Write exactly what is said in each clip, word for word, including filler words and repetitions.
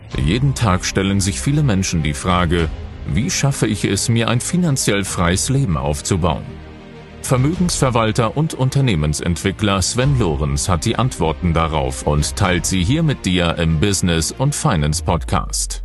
Jeden Tag stellen sich viele Menschen die Frage, wie schaffe ich es, mir ein finanziell freies Leben aufzubauen? Vermögensverwalter und Unternehmensentwickler Sven Lorenz hat die Antworten darauf und teilt sie hier mit dir im Business und Finance Podcast.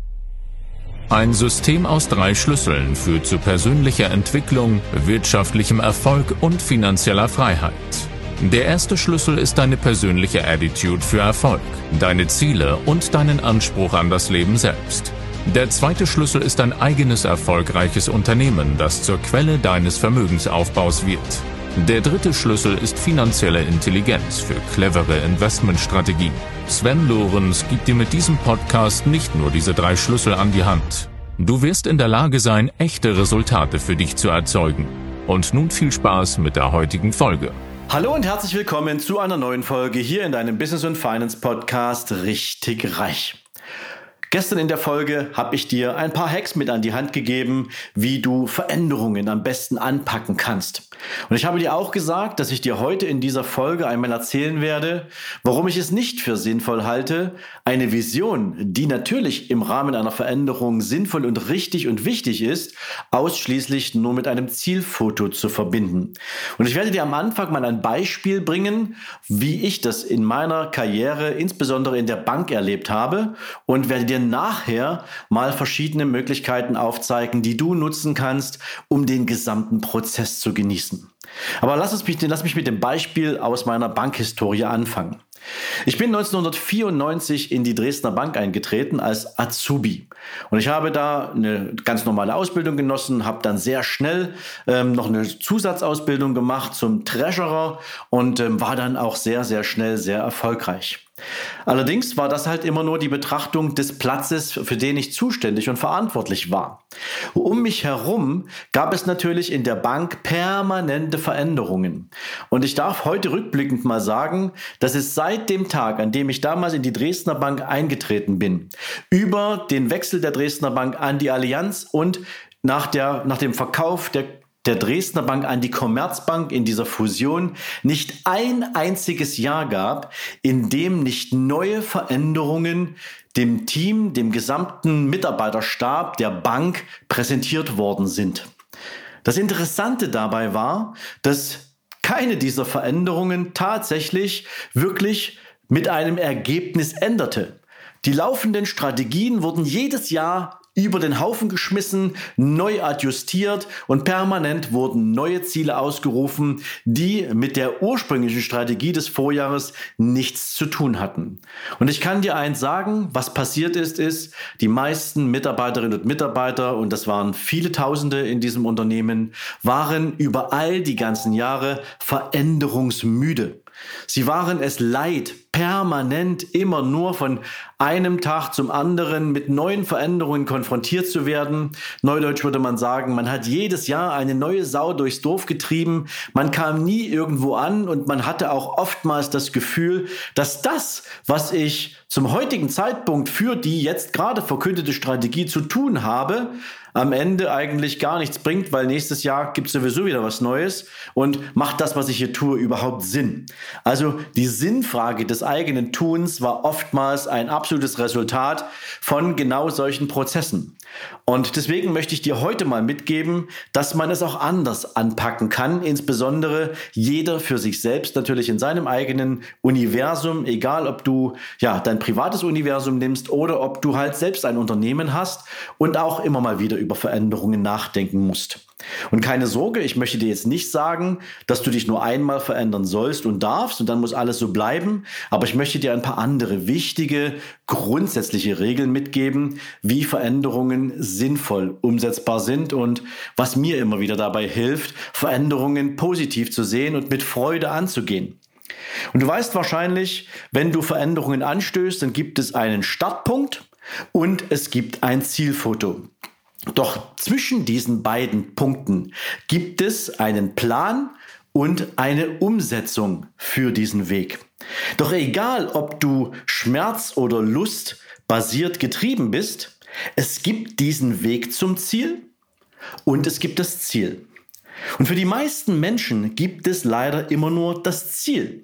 Ein System aus drei Schlüsseln führt zu persönlicher Entwicklung, wirtschaftlichem Erfolg und finanzieller Freiheit. Der erste Schlüssel ist deine persönliche Attitude für Erfolg, deine Ziele und deinen Anspruch an das Leben selbst. Der zweite Schlüssel ist ein eigenes erfolgreiches Unternehmen, das zur Quelle deines Vermögensaufbaus wird. Der dritte Schlüssel ist finanzielle Intelligenz für clevere Investmentstrategien. Sven Lorenz gibt dir mit diesem Podcast nicht nur diese drei Schlüssel an die Hand. Du wirst in der Lage sein, echte Resultate für dich zu erzeugen. Und nun viel Spaß mit der heutigen Folge. Hallo und herzlich willkommen zu einer neuen Folge hier in deinem Business und Finance Podcast Richtig Reich. Gestern in der Folge habe ich dir ein paar Hacks mit an die Hand gegeben, wie du Veränderungen am besten anpacken kannst. Und ich habe dir auch gesagt, dass ich dir heute in dieser Folge einmal erzählen werde, warum ich es nicht für sinnvoll halte, eine Vision, die natürlich im Rahmen einer Veränderung sinnvoll und richtig und wichtig ist, ausschließlich nur mit einem Zielfoto zu verbinden. Und ich werde dir am Anfang mal ein Beispiel bringen, wie ich das in meiner Karriere, insbesondere in der Bank, erlebt habe und werde dir nachher mal verschiedene Möglichkeiten aufzeigen, die du nutzen kannst, um den gesamten Prozess zu genießen. Aber lass, es mich, lass mich mit dem Beispiel aus meiner Bankhistorie anfangen. Ich bin neunzehnhundertvierundneunzig in die Dresdner Bank eingetreten als Azubi. Und ich habe da eine ganz normale Ausbildung genossen, habe dann sehr schnell ähm, noch eine Zusatzausbildung gemacht zum Treasurer und ähm, war dann auch sehr, sehr schnell sehr erfolgreich. Allerdings war das halt immer nur die Betrachtung des Platzes, für den ich zuständig und verantwortlich war. Um mich herum gab es natürlich in der Bank permanente Veränderungen. Und ich darf heute rückblickend mal sagen, dass es seit dem Tag, an dem ich damals in die Dresdner Bank eingetreten bin, über den Wechsel der Dresdner Bank an die Allianz und nach, der, nach dem Verkauf der der Dresdner Bank an die Commerzbank in dieser Fusion nicht ein einziges Jahr gab, in dem nicht neue Veränderungen dem Team, dem gesamten Mitarbeiterstab der Bank präsentiert worden sind. Das Interessante dabei war, dass keine dieser Veränderungen tatsächlich wirklich mit einem Ergebnis änderte. Die laufenden Strategien wurden jedes Jahr über den Haufen geschmissen, neu adjustiert und permanent wurden neue Ziele ausgerufen, die mit der ursprünglichen Strategie des Vorjahres nichts zu tun hatten. Und ich kann dir eins sagen, was passiert ist, ist, die meisten Mitarbeiterinnen und Mitarbeiter, und das waren viele Tausende in diesem Unternehmen, waren über all die ganzen Jahre veränderungsmüde. Sie waren es leid, permanent immer nur von einem Tag zum anderen mit neuen Veränderungen konfrontiert zu werden. Neudeutsch würde man sagen, man hat jedes Jahr eine neue Sau durchs Dorf getrieben, man kam nie irgendwo an und man hatte auch oftmals das Gefühl, dass das, was ich zum heutigen Zeitpunkt für die jetzt gerade verkündete Strategie zu tun habe, am Ende eigentlich gar nichts bringt, weil nächstes Jahr gibt es sowieso wieder was Neues und macht das, was ich hier tue, überhaupt Sinn? Also die Sinnfrage des eigenen Tuns war oftmals ein absolutes Resultat von genau solchen Prozessen. Und deswegen möchte ich dir heute mal mitgeben, dass man es auch anders anpacken kann, insbesondere jeder für sich selbst natürlich in seinem eigenen Universum, egal ob du ja dein privates Universum nimmst oder ob du halt selbst ein Unternehmen hast und auch immer mal wieder über Veränderungen nachdenken musst. Und keine Sorge, ich möchte dir jetzt nicht sagen, dass du dich nur einmal verändern sollst und darfst und dann muss alles so bleiben, aber ich möchte dir ein paar andere wichtige, grundsätzliche Regeln mitgeben, wie Veränderungen sinnvoll umsetzbar sind und was mir immer wieder dabei hilft, Veränderungen positiv zu sehen und mit Freude anzugehen. Und du weißt wahrscheinlich, wenn du Veränderungen anstößt, dann gibt es einen Startpunkt und es gibt ein Zielfoto. Doch zwischen diesen beiden Punkten gibt es einen Plan und eine Umsetzung für diesen Weg. Doch egal, ob du Schmerz oder Lust basiert getrieben bist, es gibt diesen Weg zum Ziel und es gibt das Ziel. Und für die meisten Menschen gibt es leider immer nur das Ziel.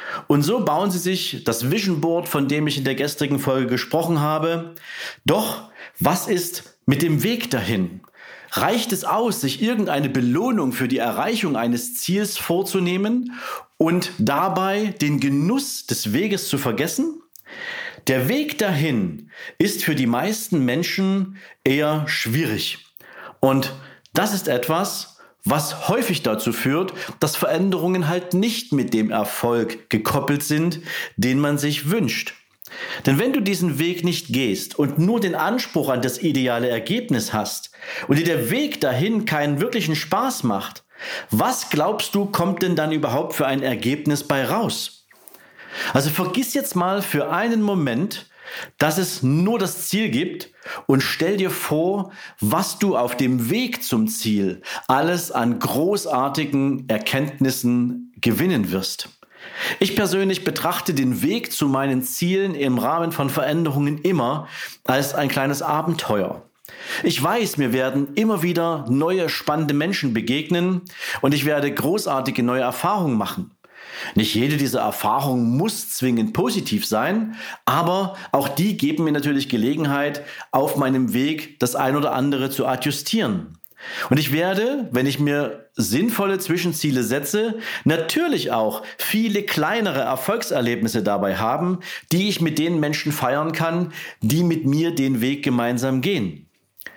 Und so bauen sie sich das Vision Board, von dem ich in der gestrigen Folge gesprochen habe. Doch was ist mit dem Weg dahin? Reicht es aus, sich irgendeine Belohnung für die Erreichung eines Ziels vorzunehmen und dabei den Genuss des Weges zu vergessen? Der Weg dahin ist für die meisten Menschen eher schwierig. Und das ist etwas, was häufig dazu führt, dass Veränderungen halt nicht mit dem Erfolg gekoppelt sind, den man sich wünscht. Denn wenn du diesen Weg nicht gehst und nur den Anspruch an das ideale Ergebnis hast und dir der Weg dahin keinen wirklichen Spaß macht, was glaubst du, kommt denn dann überhaupt für ein Ergebnis bei raus? Also vergiss jetzt mal für einen Moment, dass es nur das Ziel gibt und stell dir vor, was du auf dem Weg zum Ziel alles an großartigen Erkenntnissen gewinnen wirst. Ich persönlich betrachte den Weg zu meinen Zielen im Rahmen von Veränderungen immer als ein kleines Abenteuer. Ich weiß, mir werden immer wieder neue spannende Menschen begegnen und ich werde großartige neue Erfahrungen machen. Nicht jede dieser Erfahrungen muss zwingend positiv sein, aber auch die geben mir natürlich Gelegenheit, auf meinem Weg das ein oder andere zu adjustieren. Und ich werde, wenn ich mir sinnvolle Zwischenziele setze, natürlich auch viele kleinere Erfolgserlebnisse dabei haben, die ich mit den Menschen feiern kann, die mit mir den Weg gemeinsam gehen.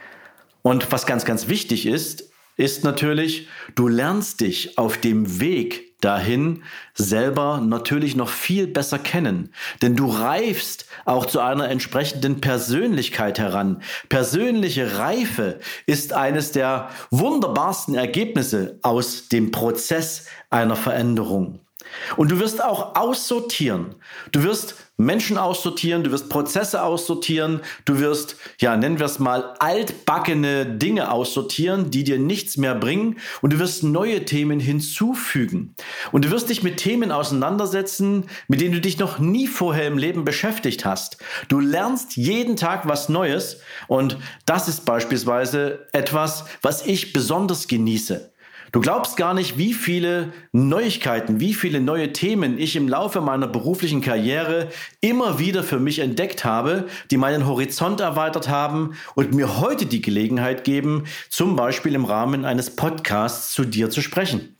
Und was ganz, ganz wichtig ist, ist natürlich, du lernst dich auf dem Weg dahin selber natürlich noch viel besser kennen. Denn du reifst auch zu einer entsprechenden Persönlichkeit heran. Persönliche Reife ist eines der wunderbarsten Ergebnisse aus dem Prozess einer Veränderung. Und du wirst auch aussortieren. Du wirst Menschen aussortieren, du wirst Prozesse aussortieren, du wirst, ja, nennen wir es mal, altbackene Dinge aussortieren, die dir nichts mehr bringen und du wirst neue Themen hinzufügen. Und du wirst dich mit Themen auseinandersetzen, mit denen du dich noch nie vorher im Leben beschäftigt hast. Du lernst jeden Tag was Neues und das ist beispielsweise etwas, was ich besonders genieße. Du glaubst gar nicht, wie viele Neuigkeiten, wie viele neue Themen ich im Laufe meiner beruflichen Karriere immer wieder für mich entdeckt habe, die meinen Horizont erweitert haben und mir heute die Gelegenheit geben, zum Beispiel im Rahmen eines Podcasts zu dir zu sprechen.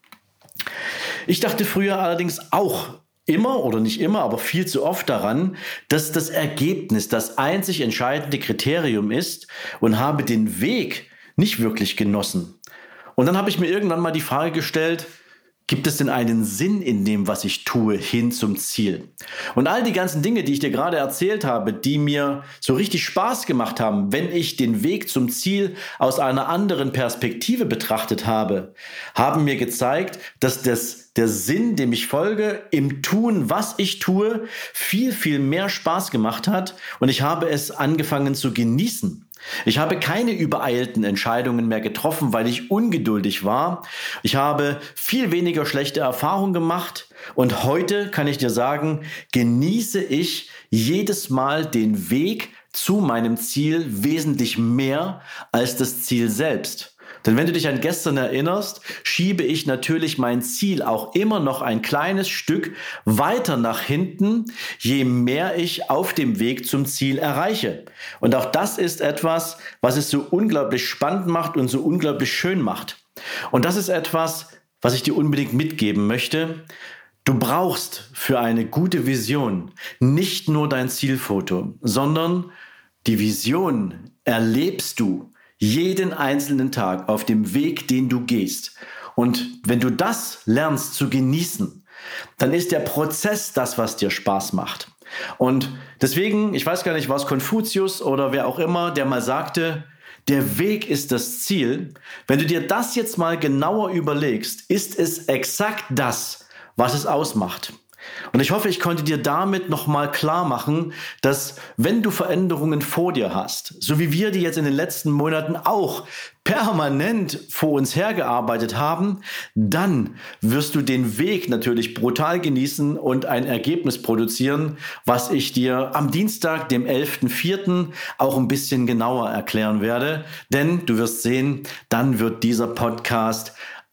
Ich dachte früher allerdings auch immer oder nicht immer, aber viel zu oft daran, dass das Ergebnis das einzig entscheidende Kriterium ist und habe den Weg nicht wirklich genossen. Und dann habe ich mir irgendwann mal die Frage gestellt, gibt es denn einen Sinn in dem, was ich tue, hin zum Ziel? Und all die ganzen Dinge, die ich dir gerade erzählt habe, die mir so richtig Spaß gemacht haben, wenn ich den Weg zum Ziel aus einer anderen Perspektive betrachtet habe, haben mir gezeigt, dass das, der Sinn, dem ich folge, im Tun, was ich tue, viel, viel mehr Spaß gemacht hat und ich habe es angefangen zu genießen. Ich habe keine übereilten Entscheidungen mehr getroffen, weil ich ungeduldig war. Ich habe viel weniger schlechte Erfahrungen gemacht und heute kann ich dir sagen, genieße ich jedes Mal den Weg zu meinem Ziel wesentlich mehr als das Ziel selbst. Denn wenn du dich an gestern erinnerst, schiebe ich natürlich mein Ziel auch immer noch ein kleines Stück weiter nach hinten, je mehr ich auf dem Weg zum Ziel erreiche. Und auch das ist etwas, was es so unglaublich spannend macht und so unglaublich schön macht. Und das ist etwas, was ich dir unbedingt mitgeben möchte. Du brauchst für eine gute Vision nicht nur dein Zielfoto, sondern die Vision erlebst du jeden einzelnen Tag auf dem Weg, den du gehst. Und wenn du das lernst zu genießen, dann ist der Prozess das, was dir Spaß macht. Und deswegen, ich weiß gar nicht, war es Konfuzius oder wer auch immer, der mal sagte, der Weg ist das Ziel. Wenn du dir das jetzt mal genauer überlegst, ist es exakt das, was es ausmacht. Und ich hoffe, ich konnte dir damit nochmal klar machen, dass wenn du Veränderungen vor dir hast, so wie wir die jetzt in den letzten Monaten auch permanent vor uns hergearbeitet haben, dann wirst du den Weg natürlich brutal genießen und ein Ergebnis produzieren, was ich dir am Dienstag, dem elften vierten auch ein bisschen genauer erklären werde. Denn du wirst sehen, dann wird dieser Podcast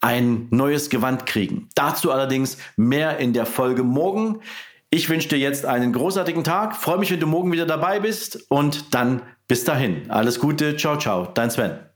ein neues Gewand kriegen. Dazu allerdings mehr in der Folge morgen. Ich wünsche dir jetzt einen großartigen Tag. Freue mich, wenn du morgen wieder dabei bist und dann bis dahin. Alles Gute. Ciao, ciao. Dein Sven.